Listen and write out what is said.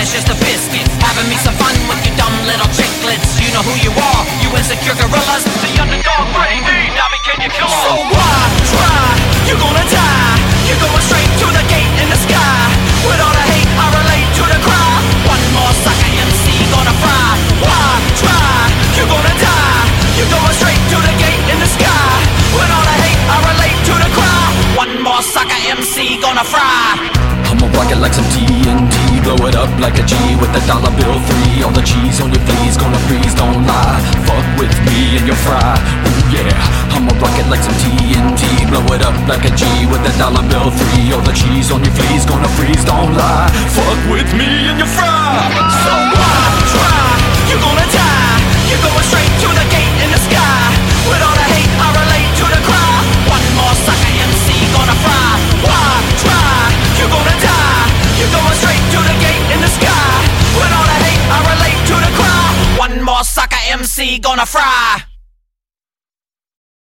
it's just a biscuit. Having me some fun with you dumb little chicklets. You know who you are, you insecure gorillas. The underdog brave, now can you kill 'em? So why try? You're gonna die. You're going straight to the gate in the sky. With all the hate, I relate to the cry. One more sucker MC gonna fry. Why try? You're gonna die. You're going straight to the gate in the sky. With all the hate, I relate to the cry. One more sucker MC gonna fry. I'ma rock it like some TNT, blow it up like a G with a dollar bill 3. All the cheese on your fleas gonna freeze, don't lie. Fuck with me and you'll fry. Ooh yeah, I'ma rock it like some TNT, blow it up like a G with a dollar bill 3. All the cheese on your fleas gonna freeze, don't lie. Fuck with me and you'll fry. So why try? You're gonna die. You're going straight to the gate in the sky. With all the hate, I relate to the cry. One more sucker MC gonna fry. Why try? You're gonna die. You're going straight to the gate in the sky. With all the hate, I relate to the cry. One more sucker MC gonna fry.